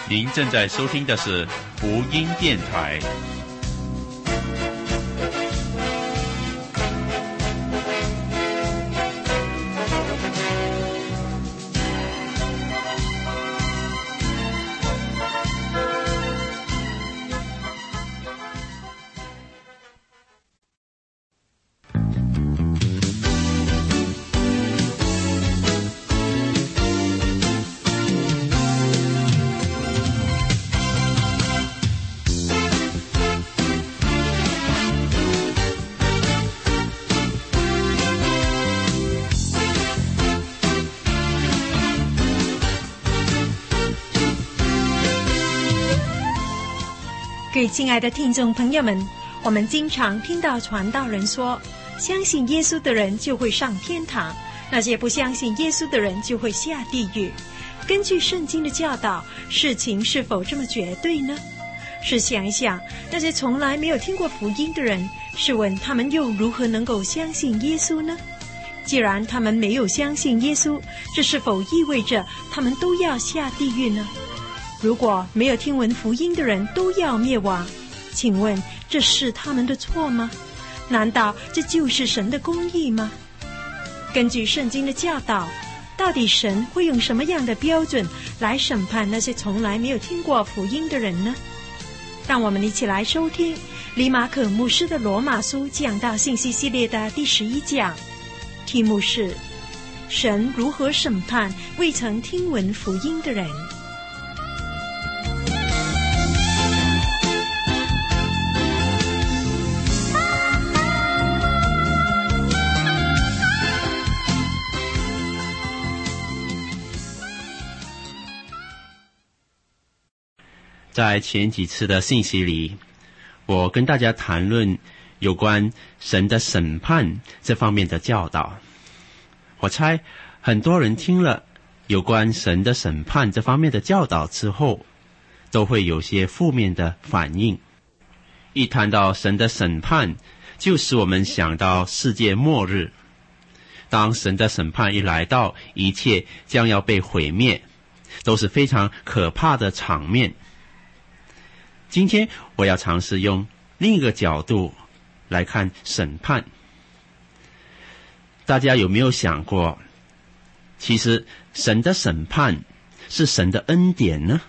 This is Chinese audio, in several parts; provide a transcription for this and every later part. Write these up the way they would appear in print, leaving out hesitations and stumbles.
您正在收听的是福音电台。 各位亲爱的听众朋友们，我们经常听到传道人说，相信耶稣的人就会上天堂，那些不相信耶稣的人就会下地狱。根据圣经的教导，事情是否这么绝对呢？试想一想，那些从来没有听过福音的人，试问他们又如何能够相信耶稣呢？既然他们没有相信耶稣，这是否意味着他们都要下地狱呢？如果没有听闻福音的人都要灭亡，请问这是他们的错吗？难道这就是神的公义吗？根据圣经的教导，到底神会用什么样的标准来审判那些从来没有听过福音的人呢？让我们一起来收听李马可牧师的罗马书讲道信息系列的第11讲，题目是神如何审判未曾听闻福音的人。 在前几次的信息里，我跟大家谈论有关神的审判这方面的教导。我猜很多人听了有关神的审判这方面的教导之后，都会有些负面的反应。一谈到神的审判，就使我们想到世界末日。当神的审判一来到，一切将要被毁灭，都是非常可怕的场面。今天我要尝试用另一个角度来看审判。大家有没有想过，其实神的审判是神的恩典呢？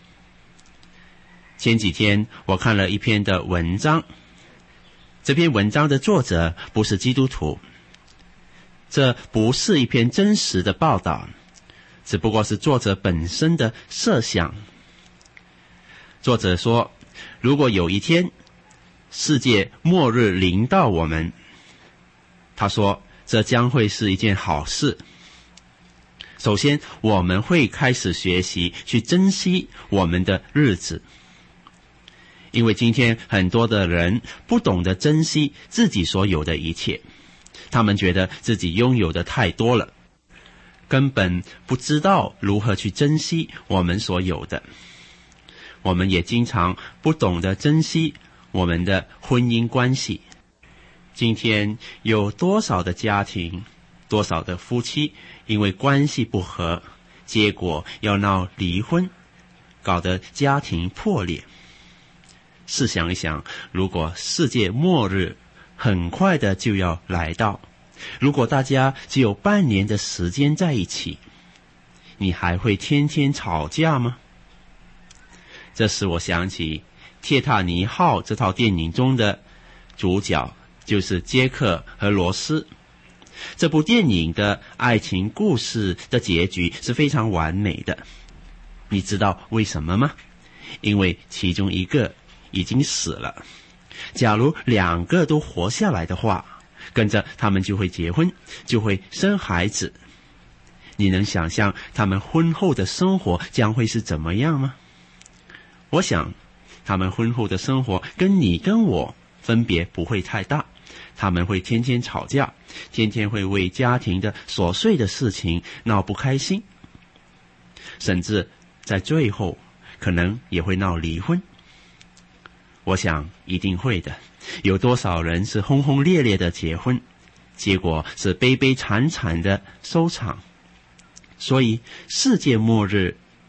前几天我看了一篇的文章，这篇文章的作者不是基督徒，这不是一篇真实的报道，只不过是作者本身的设想。作者说，如果有一天世界末日临到我们，他说这将会是一件好事。首先，我们会开始学习去珍惜我们的日子，因为今天很多的人不懂得珍惜自己所有的一切，他们觉得自己拥有的太多了，根本不知道如何去珍惜我们所有的。我们也经常不懂得珍惜我们的婚姻关系。今天有多少的家庭，多少的夫妻因为关系不和，结果要闹离婚，搞得家庭破裂。试想一想，如果世界末日很快的就要来到，如果大家只有半年的时间在一起，你还会天天吵架吗？这使我想起《铁达尼号》这套电影中的主角就是杰克和罗斯。这部电影的爱情故事的结局是非常完美的。你知道为什么吗？因为其中一个已经死了。假如两个都活下来的话，跟着他们就会结婚，就会生孩子。你能想象他们婚后的生活将会是怎么样吗？我想他们婚后的生活跟你跟我分别不会太大，他们会天天吵架，天天会为家庭的琐碎的事情闹不开心，甚至在最后可能也会闹离婚。我想一定会的。有多少人是轰轰烈烈的结婚，结果是悲悲惨惨的收场。所以世界末日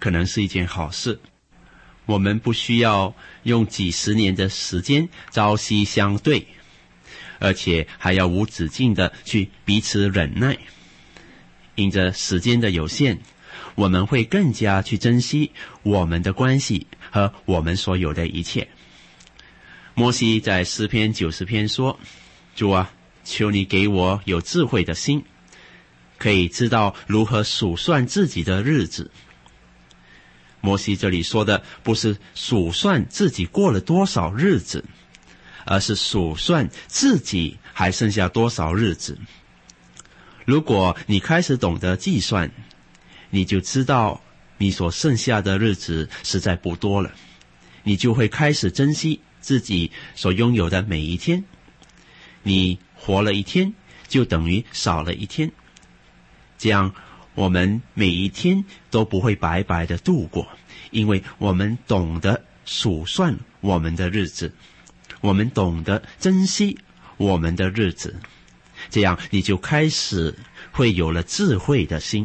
可能是一件好事。我们不需要用几十年的时间朝夕相对，而且还要无止境的去彼此忍耐。因着时间的有限，我们会更加去珍惜我们的关系和我们所有的一切。摩西在诗篇90篇说，主啊，求你给我有智慧的心，可以知道如何数算自己的日子。摩西这里说的不是数算自己过了多少日子，而是数算自己还剩下多少日子。如果你开始懂得计算，你就知道你所剩下的日子实在不多了，你就会开始珍惜自己所拥有的每一天。你活了一天，就等于少了一天，这样我们每一天都不会白白的度过，因为我们懂得数算我们的日子，我们懂得珍惜我们的日子，这样你就开始会有了智慧的心。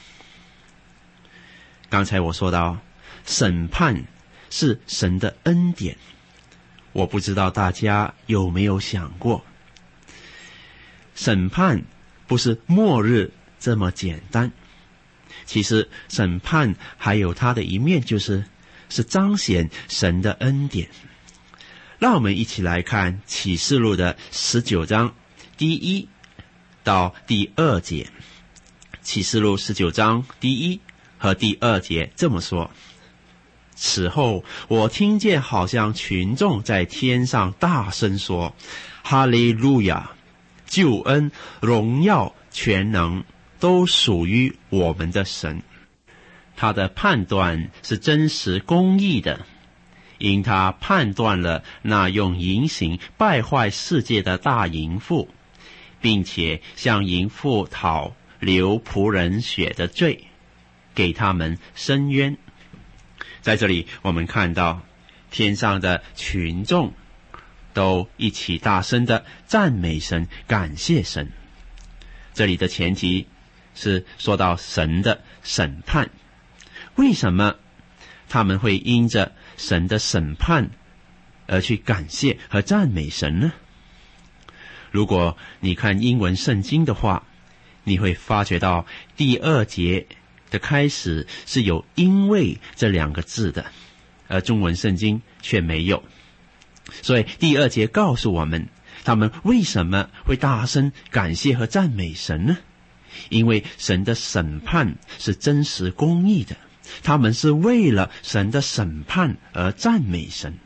刚才我说到，审判是神的恩典，我不知道大家有没有想过，审判不是末日这么简单。其实审判还有它的一面，就是彰显神的恩典。让我们一起来看启示录的19章第1到第2节。启示录19章第1和第2节这么说：此后我听见好像群众在天上大声说，哈利路亚，救恩、荣耀、全能都属于我们的神。他的判断是真实公义的，因他判断了那用淫行败坏世界的大淫妇，并且向淫妇讨流仆人血的罪，给他们伸冤。在这里我们看到天上的群众都一起大声的赞美神，感谢神。这里的前提是说到神的审判。为什么他们会因着神的审判而去感谢和赞美神呢？如果你看英文圣经的话，你会发觉到第2节的开始是有因为这2个字的，而中文圣经却没有。所以第2节告诉我们，他们为什么会大声感谢和赞美神呢？因为神的审判是真实公义的，他们是为了神的审判而赞美神。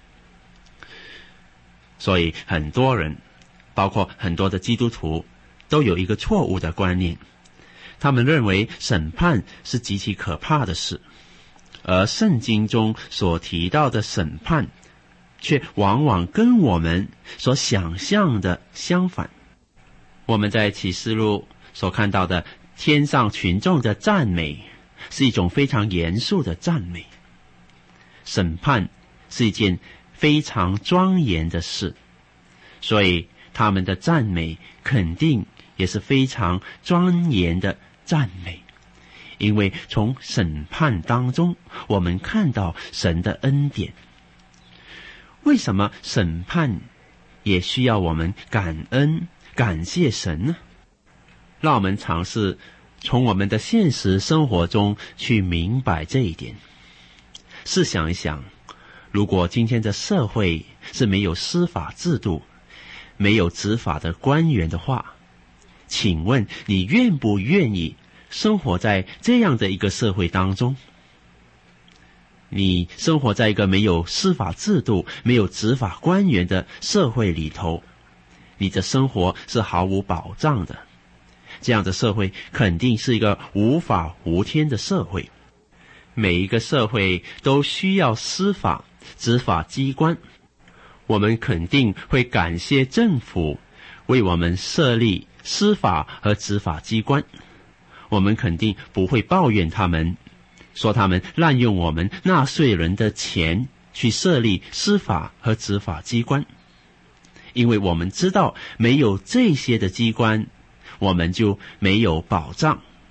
所以很多人，包括很多的基督徒，都有一个错误的观念，他们认为审判是极其可怕的事，而圣经中所提到的审判却往往跟我们所想象的相反。我们在启示录所看到的天上群众的赞美，是一种非常严肃的赞美。审判是一件非常庄严的事，所以他们的赞美肯定也是非常庄严的赞美。因为从审判当中，我们看到神的恩典。为什么审判也需要我们感恩、感谢神呢？让我们尝试从我们的现实生活中去明白这一点。试想一想，如果今天的社会是没有司法制度，没有执法的官员的话，请问你愿不愿意生活在这样的一个社会当中？你生活在一个没有司法制度、没有执法官员的社会里头，你的生活是毫无保障的。这样的社会肯定是一个无法无天的社会。每一个社会都需要司法、执法机关。我们肯定会感谢政府为我们设立司法和执法机关。我们肯定不会抱怨他们，说他们滥用我们纳税人的钱去设立司法和执法机关。因为我们知道没有这些的机关，我们就没有保障。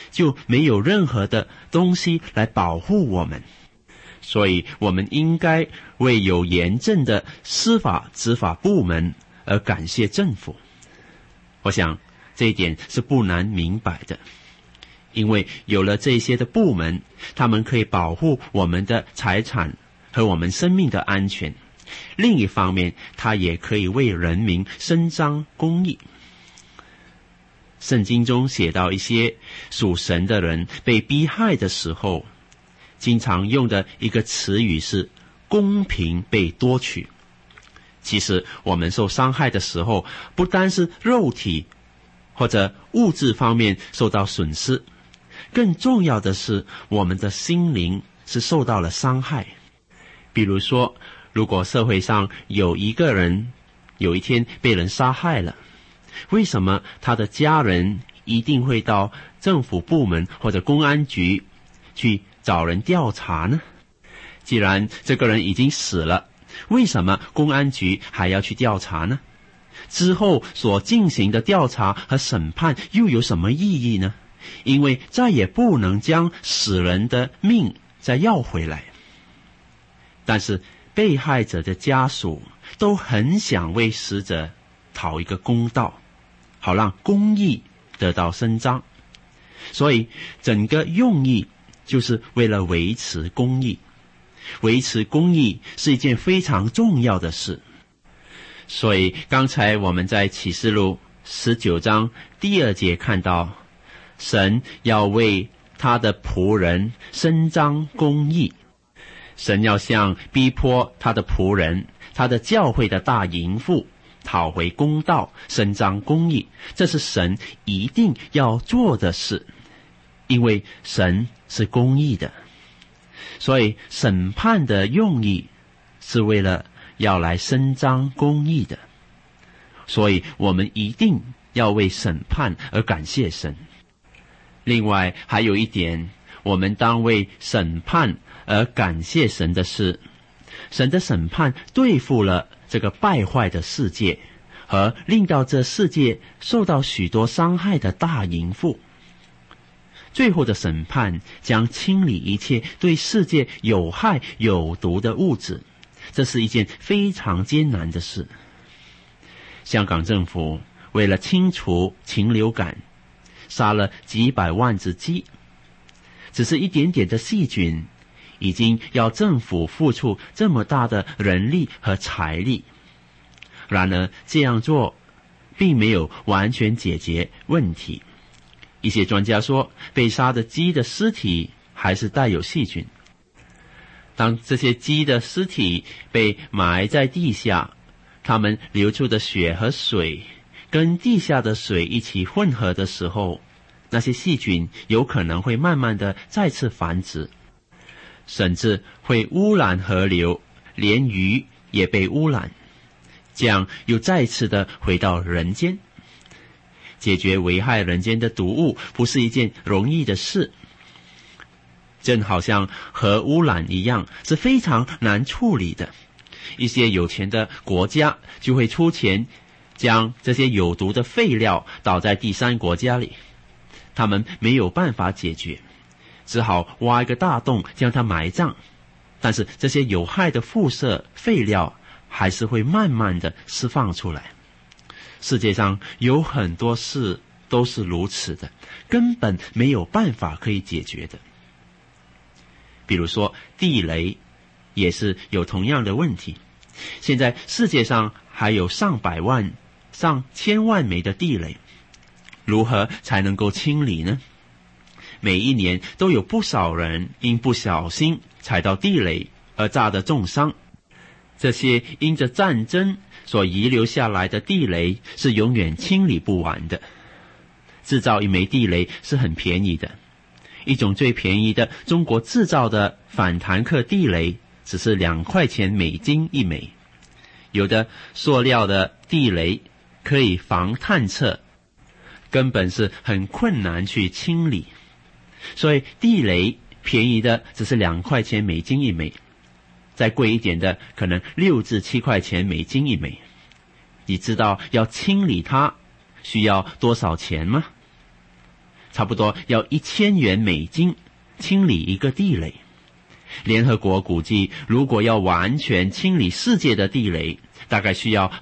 就没有任何的东西来保护我们。所以我们应该为有严正的司法执法部门而感谢政府。我想这一点是不难明白的，因为有了这些的部门，他们可以保护我们的财产和我们生命的安全。另一方面，他也可以为人民伸张公义。圣经中写到一些属神的人被逼害的时候，经常用的一个词语是公平被夺取。其实我们受伤害的时候，不单是肉体或者物质方面受到损失，更重要的是我们的心灵是受到了伤害。比如说，如果社会上有一个人有一天被人杀害了，为什么他的家人一定会到政府部门或者公安局去找人调查呢？既然这个人已经死了，为什么公安局还要去调查呢？之后所进行的调查和审判又有什么意义呢？因为再也不能将死人的命再要回来。但是被害者的家属都很想为死者讨一个公道，好让公义得到伸张。所以整个用意就是为了维持公义。维持公义是一件非常重要的事。所以刚才我们在启示录19章第2节看到，神要为他的仆人伸张公义。神要向逼迫他的仆人，他的教会的大淫妇讨回公道，伸张公义。这是神一定要做的事，因为神是公义的。所以审判的用意是为了要来伸张公义的。所以我们一定要为审判而感谢神。另外还有一点，我们当为审判而感谢神的是，神的审判对付了这个败坏的世界和令到这世界受到许多伤害的大淫妇。最后的审判将清理一切对世界有害有毒的物质，这是一件非常艰难的事。香港政府为了清除禽流感，杀了几百万只鸡，只是一点点的细菌，已经要政府付出这么大的人力和财力。然而这样做并没有完全解决问题。一些专家说，被杀的鸡的尸体还是带有细菌。当这些鸡的尸体被埋在地下，它们流出的血和水跟地下的水一起混合的时候，那些细菌有可能会慢慢的再次繁殖，甚至会污染河流，连鱼也被污染，这样又再次的回到人间。解决危害人间的毒物不是一件容易的事，正好像核污染一样，是非常难处理的。一些有钱的国家就会出钱将这些有毒的废料倒在第三国家里，他们没有办法解决，只好挖一个大洞将它埋葬。但是这些有害的辐射废料还是会慢慢的释放出来。世界上有很多事都是如此的，根本没有办法可以解决的。比如说地雷也是有同样的问题。现在世界上还有上百万、上千万枚的地雷，如何才能够清理呢？每一年都有不少人因不小心踩到地雷而炸得重伤。这些因着战争所遗留下来的地雷是永远清理不完的。制造一枚地雷是很便宜的，一种最便宜的中国制造的反坦克地雷只是2块钱美金一枚。有的塑料的地雷可以防探测，根本是很困难去清理。所以地雷便宜的只是2块钱美金一枚，再贵一点的可能6至7块钱美金一枚。你知道要清理它需要多少钱吗？ 差不多要$1000清理一个地雷。联合国估计，如果要完全清理世界的地雷，大概需要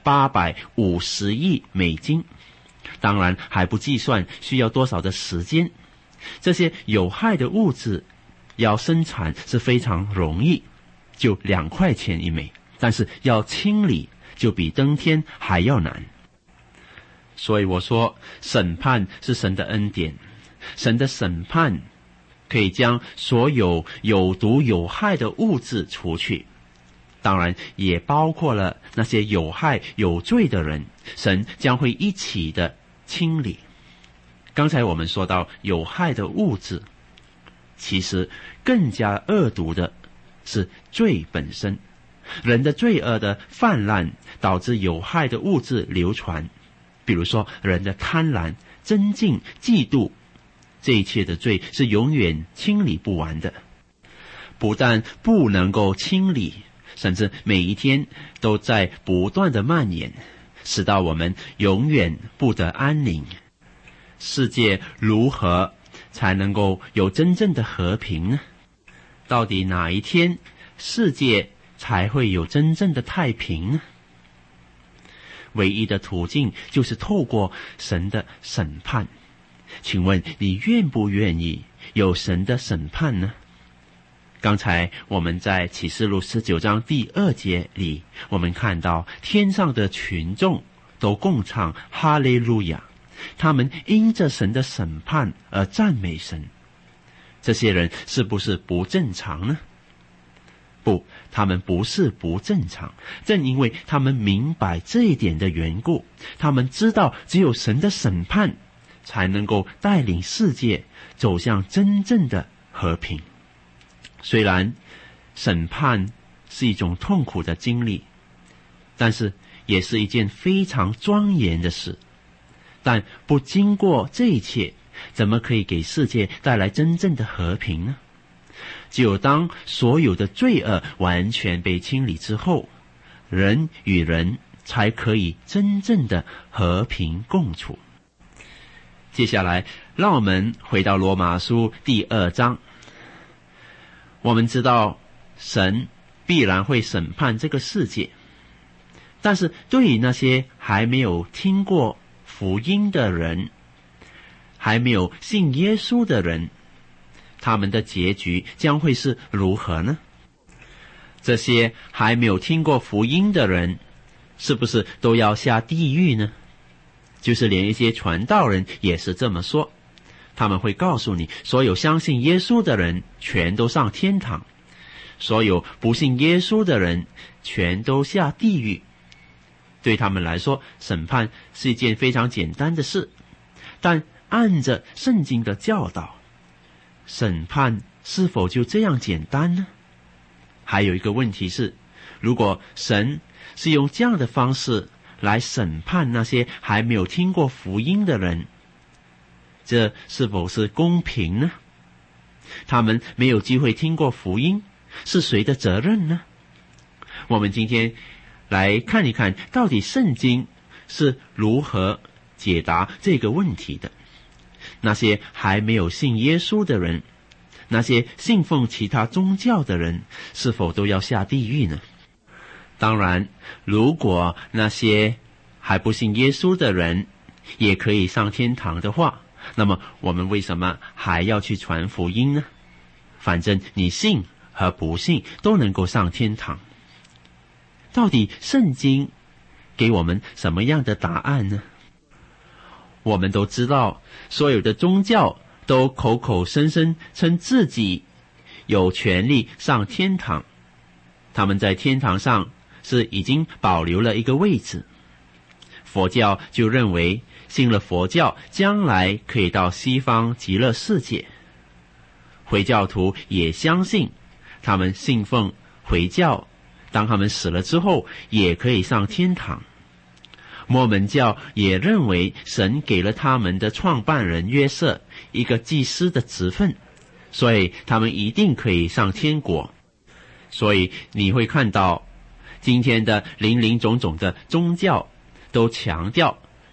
$850亿。当然还不计算需要多少的时间。这些有害的物质要生产是非常容易，就2块钱一枚，但是要清理就比登天还要难。所以我说，审判是神的恩典，神的审判可以将所有有毒有害的物质除去，当然也包括了那些有害有罪的人，神将会一起的清理。刚才我们说到有害的物质，其实更加恶毒的是罪本身。人的罪恶的泛滥导致有害的物质流传，比如说人的贪婪、争竞、嫉妒，这一切的罪是永远清理不完的。不但不能够清理，甚至每一天都在不断的蔓延，使到我们永远不得安宁。世界如何才能够有真正的和平呢？到底哪一天世界才会有真正的太平呢？唯一的途径就是透过神的审判。请问你愿不愿意有神的审判呢？刚才我们在启示录19章第2节里，我们看到天上的群众都共唱哈利路亚，他们因着神的审判而赞美神。这些人是不是不正常呢？不，他们不是不正常，正因为他们明白这一点的缘故，他们知道只有神的审判才能够带领世界走向真正的和平。虽然审判是一种痛苦的经历，但是也是一件非常庄严的事。但不经过这一切，怎么可以给世界带来真正的和平呢？只有当所有的罪恶完全被清理之后，人与人才可以真正的和平共处。接下来让我们回到罗马书第2章。我们知道神必然会审判这个世界，但是对于那些还没有听过福音的人，还没有信耶稣的人，他们的结局将会是如何呢？这些还没有听过福音的人，是不是都要下地狱呢？就是连一些传道人也是这么说，他们会告诉你，所有相信耶稣的人全都上天堂，所有不信耶稣的人全都下地狱。对他们来说，审判是一件非常简单的事，但按着圣经的教导，审判是否就这样简单呢？还有一个问题是，如果神是用这样的方式来审判那些还没有听过福音的人，这是否是公平呢？他们没有机会听过福音，是谁的责任呢？我们今天来看一看，到底圣经是如何解答这个问题的。那些还没有信耶稣的人，那些信奉其他宗教的人，是否都要下地狱呢？当然，如果那些还不信耶稣的人也可以上天堂的话，那么我们为什么还要去传福音呢？反正你信和不信都能够上天堂。到底圣经给我们什么样的答案呢？我们都知道，所有的宗教都口口声声称自己有权利上天堂，他们在天堂上是已经保留了一个位置。佛教就认为信了佛教将来可以到西方极乐世界，回教徒也相信他们信奉回教，当他们死了之后也可以上天堂。摩门教也认为神给了他们的创办人约瑟一个祭司的职分，所以他们一定可以上天国。所以你会看到今天的林林总总的宗教都强调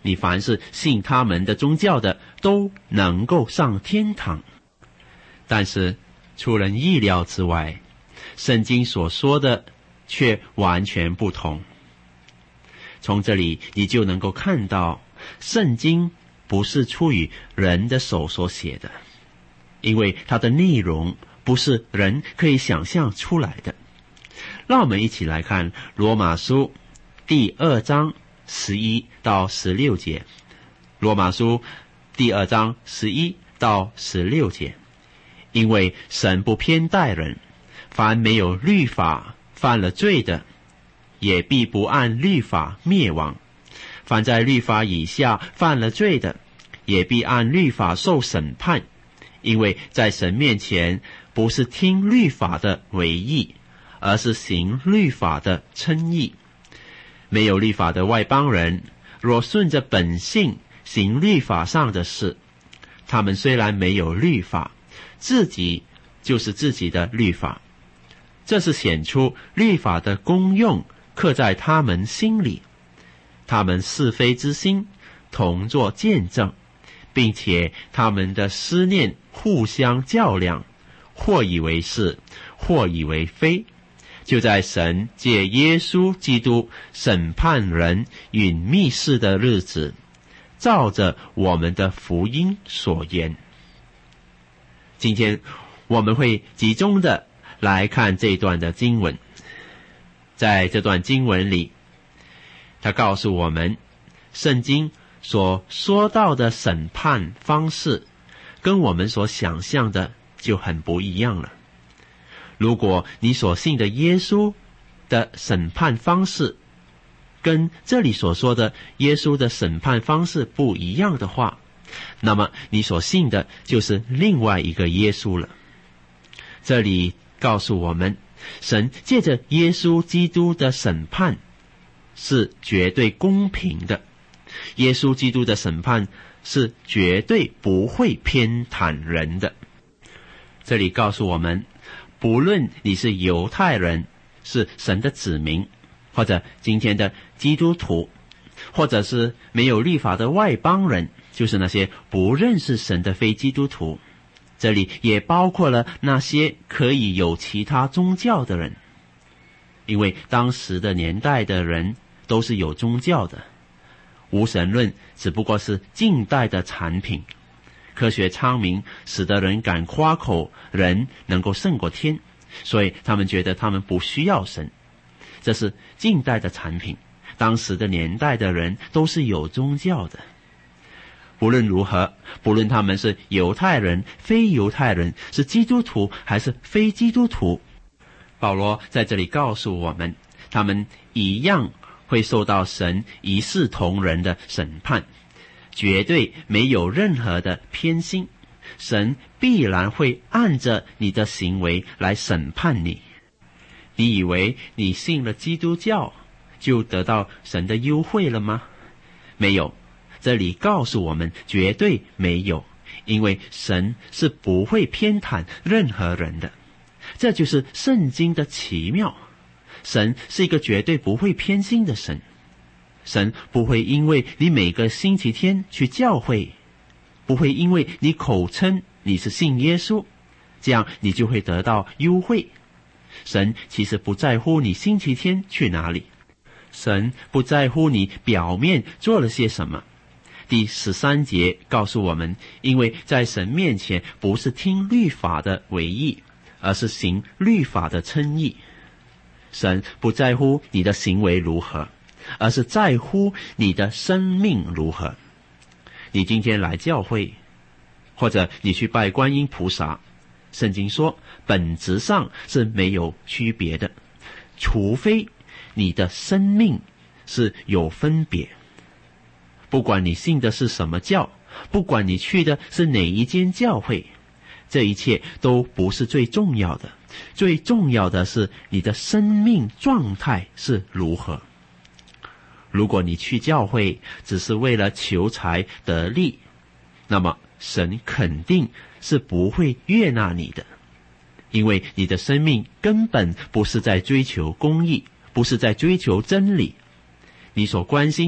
你凡是信他们的宗教的，都能够上天堂。但是出人意料之外，圣经所说的却完全不同。从这里你就能够看到，圣经不是出于人的手所写的，因为它的内容不是人可以想象出来的。让我们一起来看罗马书第2章11到16节。罗马书第2章11到16节。因为神不偏待人，凡没有律法犯了罪的，也必不按律法灭亡；凡在律法以下犯了罪的，也必按律法受审判。因为在神面前，不是听律法的为义，而是行律法的称义。没有律法的外邦人，若顺着本性行律法上的事，他们虽然没有律法，自己就是自己的律法。这是显出律法的功用刻在他们心里，他们是非之心同作见证，并且他们的思念互相较量，或以为是，或以为非。就在神借耶稣基督审判人隐秘事的日子，照着我们的福音所言。今天我们会集中的来看这段的经文。在这段经文里，他告诉我们，圣经所说到的审判方式跟我们所想象的就很不一样了。如果你所信的耶稣的审判方式跟这里所说的耶稣的审判方式不一样的话，那么你所信的就是另外一个耶稣了。这里告诉我们，神借着耶稣基督的审判是绝对公平的，耶稣基督的审判是绝对不会偏袒人的。这里告诉我们，不论你是犹太人，是神的子民，或者今天的基督徒，或者是没有律法的外邦人，就是那些不认识神的非基督徒，这里也包括了那些可以有其他宗教的人。因为当时的年代的人都是有宗教的，无神论只不过是近代的产品。科学昌明使得人敢夸口人能够胜过天，所以他们觉得他们不需要神。这是近代的产品，当时的年代的人都是有宗教的。无论如何，不论他们是犹太人、非犹太人，是基督徒还是非基督徒，保罗在这里告诉我们，他们一样会受到神一视同仁的审判，绝对没有任何的偏心，神必然会按着你的行为来审判你。你以为你信了基督教就得到神的优惠了吗？没有，这里告诉我们绝对没有，因为神是不会偏袒任何人的。这就是圣经的奇妙，神是一个绝对不会偏心的神。神不会因为你每个星期天去教会，不会因为你口称你是信耶稣，这样你就会得到优惠。神其实不在乎你星期天去哪里，神不在乎你表面做了些什么。第13节告诉我们，因为在神面前不是听律法的为义，而是行律法的称义。神不在乎你的行为如何，而是在乎你的生命如何。你今天来教会，或者你去拜观音菩萨，圣经说本质上是没有区别的，除非你的生命是有分别。不管你信的是什么教，不管你去的是哪一间教会，这一切都不是最重要的，最重要的是你的生命状态是如何。如果你去教会只是为了求财得利，那么神肯定是不会悦纳你的，因为你的生命根本不是在追求公义，不是在追求真理。你所关心的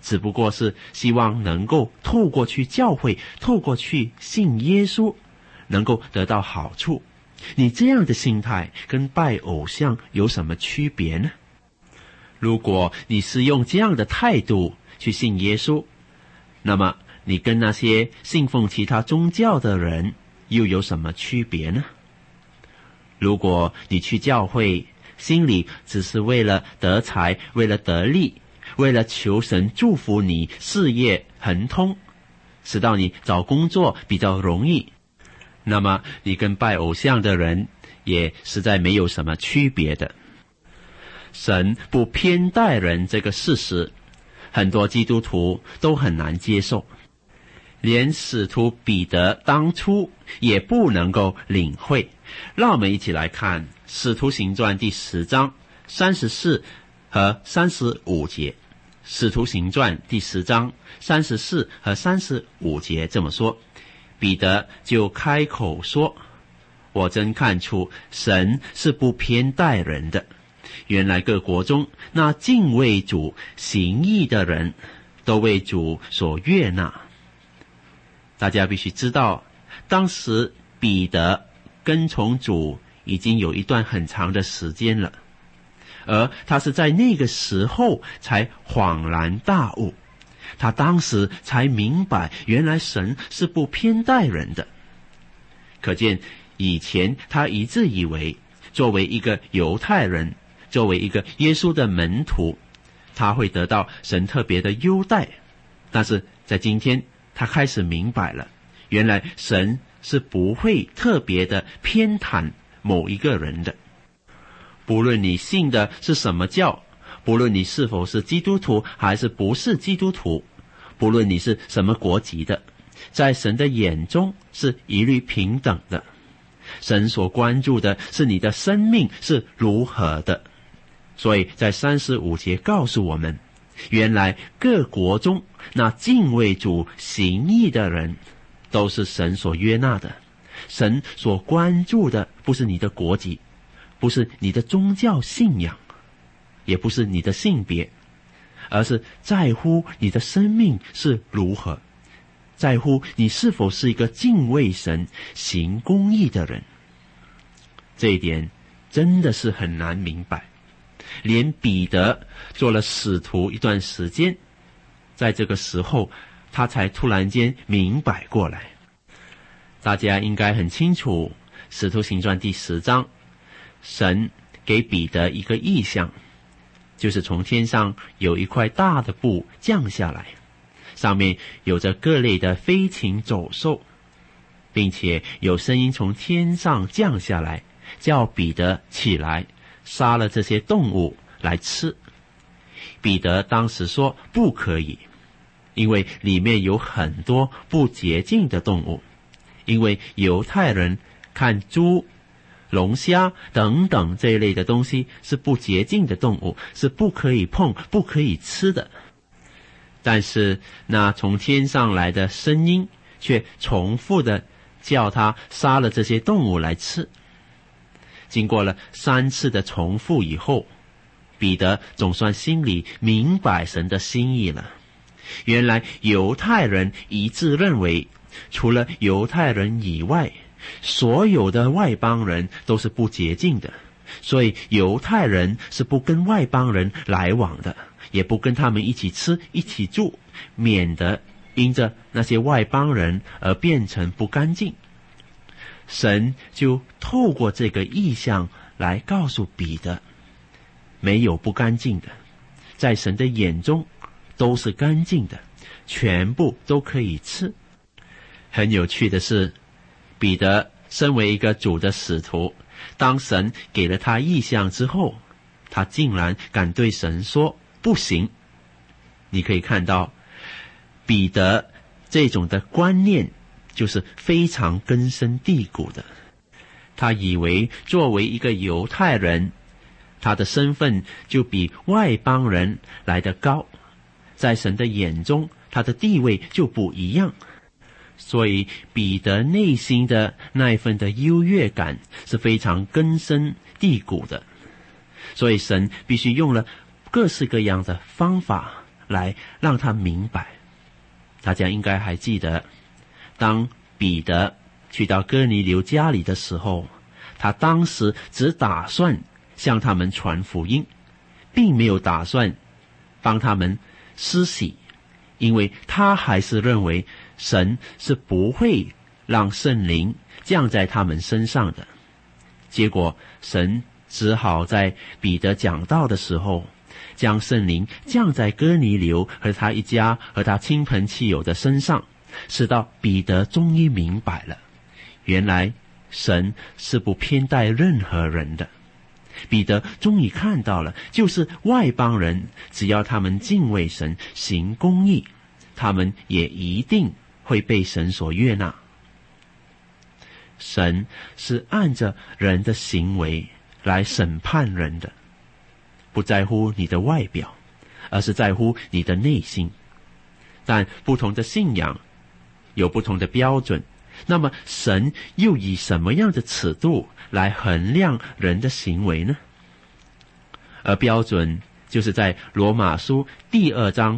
只不过是希望能够透过去教会，透过去信耶稣，能够得到好处。你这样的心态跟拜偶像有什么区别呢？如果你是用这样的态度去信耶稣，那么你跟那些信奉其他宗教的人又有什么区别呢？如果你去教会，心里只是为了得财，为了得利，为了求神祝福你事业亨通，使到你找工作比较容易，那么你跟拜偶像的人也实在没有什么区别的。神不偏待人这个事实，很多基督徒都很难接受，连使徒彼得当初也不能够领会。让我们一起来看使徒行传第10章34和35节。使徒行传第10章34和35节这么说，彼得就开口说，我真看出神是不偏待人的，原来各国中那敬畏主行义的人都为主所悦纳。大家必须知道，当时彼得跟从主已经有一段很长的时间了，而他是在那个时候才恍然大悟，他当时才明白原来神是不偏待人的。可见以前他一直以为作为一个犹太人，作为一个耶稣的门徒，他会得到神特别的优待，但是在今天他开始明白了，原来神是不会特别的偏袒某一个人的。不论你信的是什么教，不论你是否是基督徒还是不是基督徒，不论你是什么国籍的，在神的眼中是一律平等的。神所关注的是你的生命是如何的。所以在35节告诉我们，原来各国中那敬畏主行义的人都是神所悦纳的。神所关注的不是你的国籍，不是你的宗教信仰，也不是你的性别，而是在乎你的生命是如何，在乎你是否是一个敬畏神行公义的人。这一点真的是很难明白，连彼得做了使徒一段时间，在这个时候他才突然间明白过来。大家应该很清楚，使徒行传第10章，神给彼得一个异象，就是从天上有一块大的布降下来，上面有着各类的飞禽走兽，并且有声音从天上降下来，叫彼得起来杀了这些动物来吃。彼得当时说不可以，因为里面有很多不洁净的动物，因为犹太人看猪、龙虾等等这一类的东西是不洁净的动物，是不可以碰、不可以吃的。但是那从天上来的声音却重复的叫他杀了这些动物来吃。经过了3次的重复以后，彼得总算心里明白神的心意了。原来犹太人一致认为，除了犹太人以外，所有的外邦人都是不洁净的，所以犹太人是不跟外邦人来往的，也不跟他们一起吃一起住，免得因着那些外邦人而变成不干净。神就透过这个异象来告诉彼得，没有不干净的，在神的眼中都是干净的，全部都可以吃。很有趣的是，彼得身为一个主的使徒，当神给了他异象之后，他竟然敢对神说不行。你可以看到彼得这种的观念就是非常根深蒂固的。他以为作为一个犹太人，他的身份就比外邦人来得高，在神的眼中他的地位就不一样。所以彼得内心的那一份的优越感是非常根深蒂固的。所以神必须用了各式各样的方法来让他明白。大家应该还记得，当彼得去到哥尼流家里的时候，他当时只打算向他们传福音，并没有打算帮他们施洗，因为他还是认为神是不会让圣灵降在他们身上的。结果神只好在彼得讲道的时候，将圣灵降在哥尼流和他一家和他亲朋戚友的身上，使到彼得终于明白了，原来神是不偏待任何人的。彼得终于看到了，就是外邦人只要他们敬畏神，行公义，他们也一定会被神所悦纳。神是按着人的行为来审判人的，不在乎你的外表，而是在乎你的内心。但不同的信仰有不同的标准，那么神又以什么样的尺度来衡量人的行为呢？而标准就是在罗马书第2章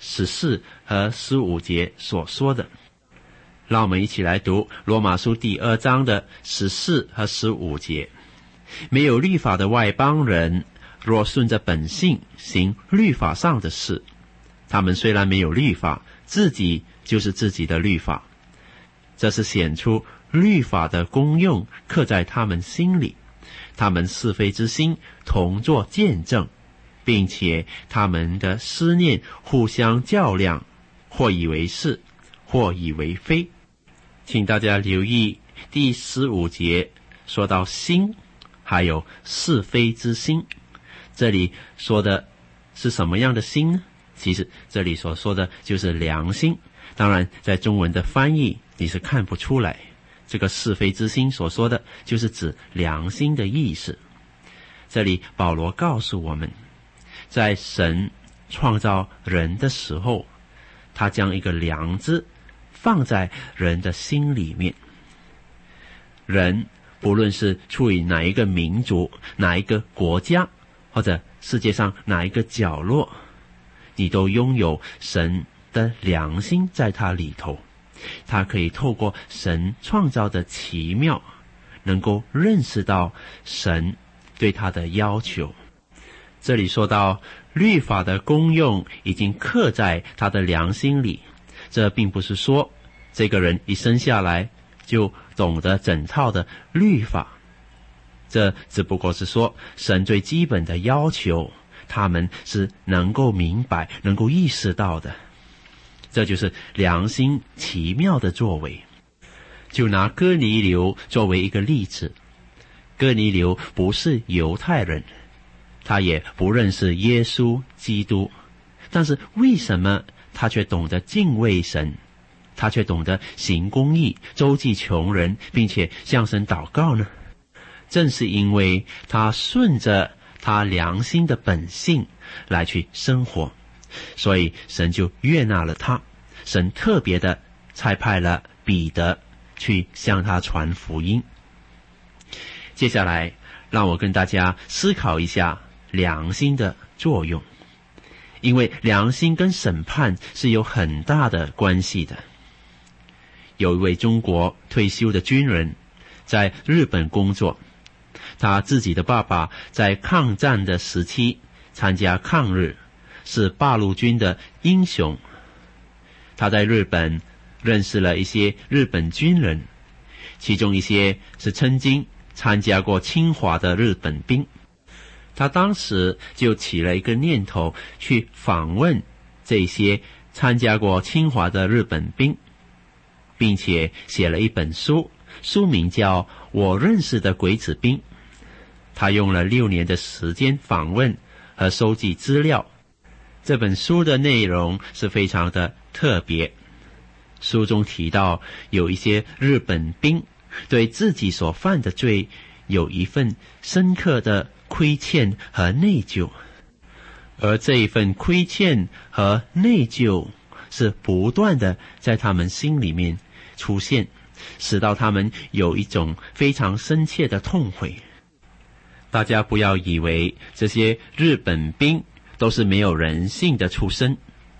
14和15节所说的。让我们一起来读罗马书第2章的14和15节。没有律法的外邦人，若顺着本性行律法上的事，他们虽然没有律法，自己就是自己的律法。这是显出律法的功用刻在他们心里，他们是非之心同作见证，并且他们的思念互相较量，或以为是，或以为非。请大家留意第15节说到心，还有是非之心。这里说的是什么样的心呢？其实这里所说的就是良心。当然在中文的翻译你是看不出来，这个是非之心所说的就是指良心的意思。这里保罗告诉我们，在神创造人的时候，他将一个良知放在人的心里面。人不论是处于哪一个民族，哪一个国家，或者世界上哪一个角落，你都拥有神的良心在他里头。他可以透过神创造的奇妙，能够认识到神对他的要求。这里说到律法的功用已经刻在他的良心里，这并不是说这个人一生下来就懂得整套的律法，这只不过是说神最基本的要求，他们是能够明白，能够意识到的。这就是良心奇妙的作为。就拿哥尼流作为一个例子，哥尼流不是犹太人，他也不认识耶稣基督，但是为什么他却懂得敬畏神，他却懂得行公义，周济穷人，并且向神祷告呢？正是因为他顺着他良心的本性来去生活，所以神就悦纳了他。神特别的差派了彼得去向他传福音。接下来让我跟大家思考一下良心的作用，因为良心跟审判是有很大的关系的。有一位中国退休的军人在日本工作，他自己的爸爸在抗战的时期参加抗日，是八路军的英雄。他在日本认识了一些日本军人，其中一些是曾经参加过侵华的日本兵。他当时就起了一个念头，去访问这些参加过侵华的日本兵，并且写了一本书，书名叫《我认识的鬼子兵》。他用了6年的时间访问和收集资料。这本书的内容是非常的特别。书中提到有一些日本兵对自己所犯的罪有一份深刻的亏欠和内疚，而这一份亏欠和内疚是不断的在他们心里面出现，使到他们有一种非常深切的痛悔。大家不要以为这些日本兵都是没有人性的出身，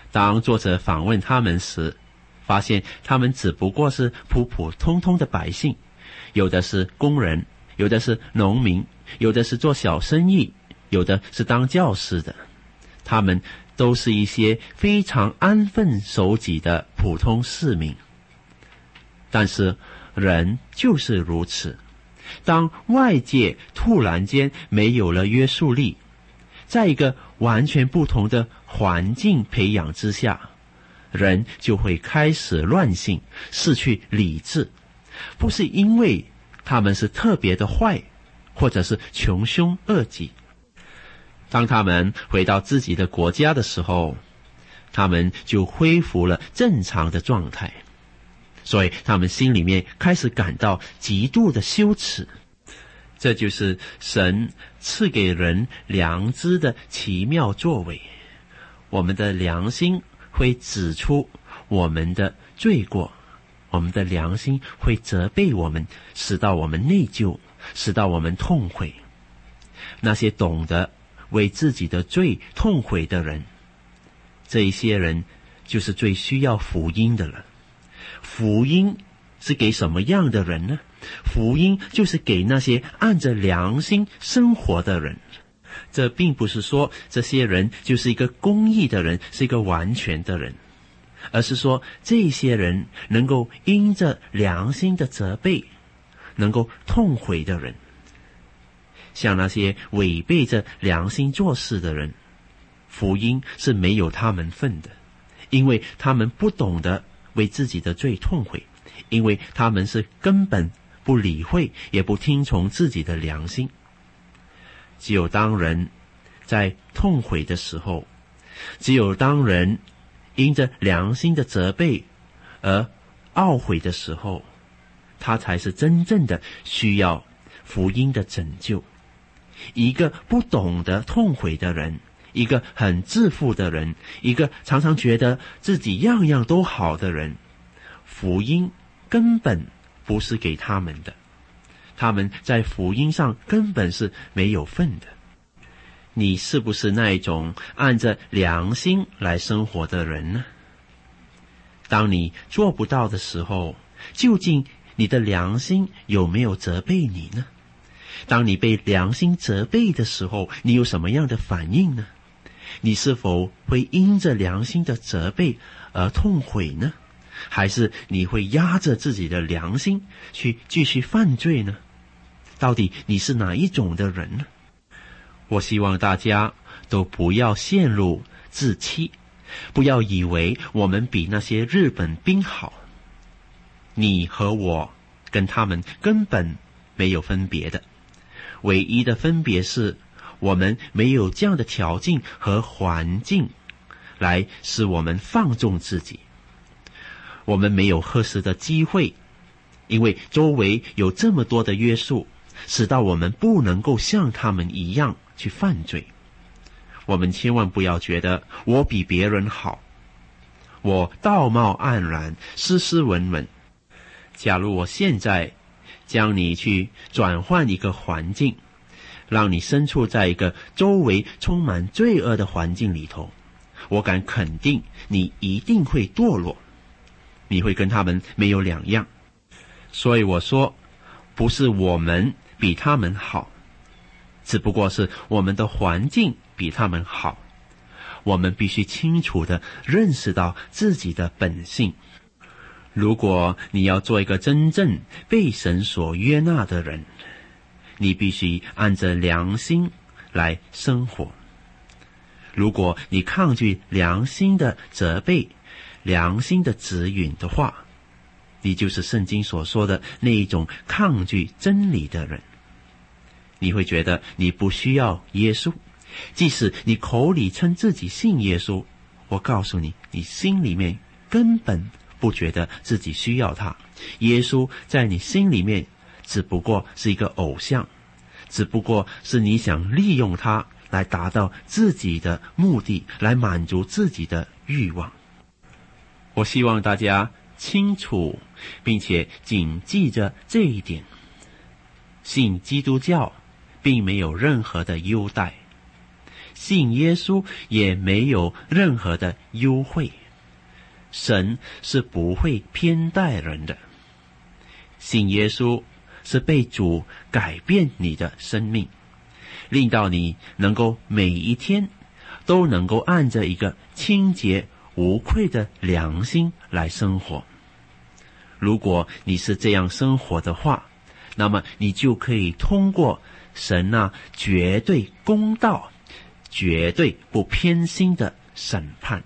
当作者访问他们时，发现他们只不过是普普通通的百姓，有的是工人，有的是农民，有的是做小生意，有的是当教师的。他们都是一些非常安分守己的普通市民。但是人就是如此，当外界突然间没有了约束力，在一个完全不同的环境培养之下，人就会开始乱性，失去理智。不是因为他们是特别的坏，或者是穷凶恶极。当他们回到自己的国家的时候，他们就恢复了正常的状态，所以他们心里面开始感到极度的羞耻。这就是神赐给人良知的奇妙作为。我们的良心会指出我们的罪过，我们的良心会责备我们，使到我们内疚，使到我们痛悔。那些懂得为自己的罪痛悔的人，这一些人就是最需要福音的了。福音是给什么样的人呢？福音就是给那些按着良心生活的人。这并不是说这些人就是一个公义的人，是一个完全的人，而是说这些人能够因着良心的责备，能够痛悔的人。像那些违背着良心做事的人，福音是没有他们份的，因为他们不懂得为自己的罪痛悔，因为他们是根本不理会也不听从自己的良心。只有当人在痛悔的时候，只有当人因着良心的责备而懊悔的时候，他才是真正的需要福音的拯救。一个不懂得痛悔的人，一个很自负的人，一个常常觉得自己样样都好的人，福音根本不是给他们的，他们在福音上根本是没有份的。你是不是那一种按着良心来生活的人呢？当你做不到的时候，究竟你的良心有没有责备你呢？当你被良心责备的时候，你有什么样的反应呢？你是否会因着良心的责备而痛悔呢？还是你会压着自己的良心去继续犯罪呢？到底你是哪一种的人呢？我希望大家都不要陷入自欺，不要以为我们比那些日本兵好。你和我跟他们根本没有分别的，唯一的分别是我们没有这样的条件和环境来使我们放纵自己，我们没有合适的机会，因为周围有这么多的约束，使到我们不能够像他们一样去犯罪。我们千万不要觉得我比别人好，我道貌岸然，斯斯文文。假如我现在将你去转换一个环境，让你身处在一个周围充满罪恶的环境里头，我敢肯定你一定会堕落，你会跟他们没有两样。所以我说，不是我们比他们好，只不过是我们的环境比他们好。我们必须清楚地认识到自己的本性。如果你要做一个真正被神所悦纳的人，你必须按着良心来生活。如果你抗拒良心的责备、良心的指引的话，你就是圣经所说的那一种抗拒真理的人。你会觉得你不需要耶稣，即使你口里称自己信耶稣，我告诉你，你心里面根本不觉得自己需要他。耶稣在你心里面只不过是一个偶像，只不过是你想利用他来达到自己的目的，来满足自己的欲望。我希望大家清楚并且谨记着这一点，信基督教并没有任何的优待， 信耶稣也没有任何的优惠。神是不会偏待人的。信耶稣是被主改变你的生命，令到你能够每一天都能够按着一个清洁无愧的良心来生活。如果你是这样生活的话，那么你就可以通过神绝对公道、绝对不偏心的审判。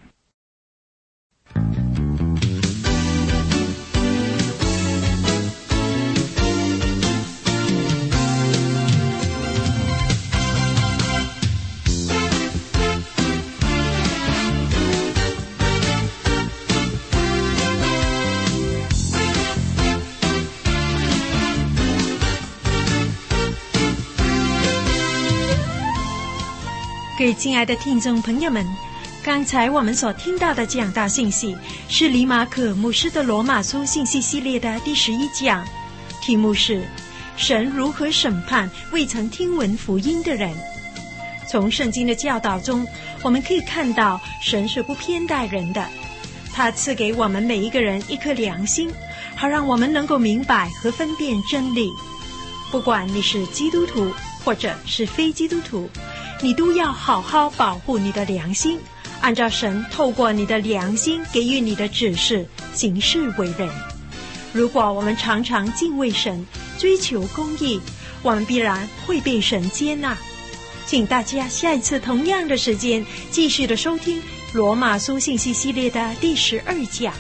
各位亲爱的听众朋友们，刚才我们所听到的讲道信息是李马可牧师的罗马书信息系列的第11讲，题目是神如何审判未曾听闻福音的人。从圣经的教导中，我们可以看到神是不偏待人的，他赐给我们每一个人一颗良心，好让我们能够明白和分辨真理。不管你是基督徒或者是非基督徒，你都要好好保护你的良心，按照神透过你的良心给予你的指示行事为人。如果我们常常敬畏神，追求公义，我们必然会被神接纳。请大家下一次同样的时间继续的收听罗马书信息系列的第12讲。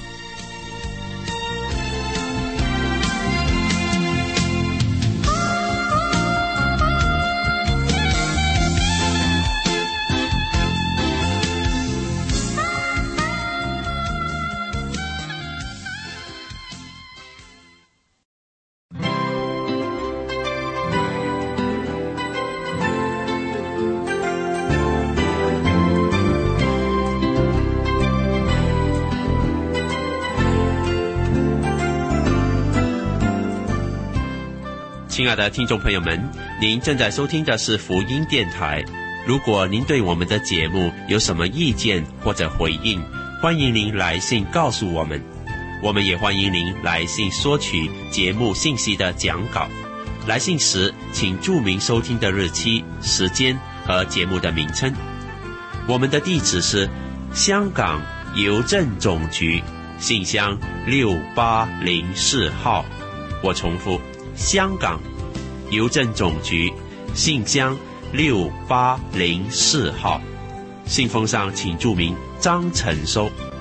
亲爱的听众朋友们，您正在收听的是福音电台。如果您对我们的节目有什么意见或者回应，欢迎您来信告诉我们。我们也欢迎您来信索取节目信息的讲稿。来信时请注明收听的日期、时间和节目的名称。我们的地址是香港邮政总局信箱6804号。我重复，香港邮政总局信箱6804号。信封上请注明张成收。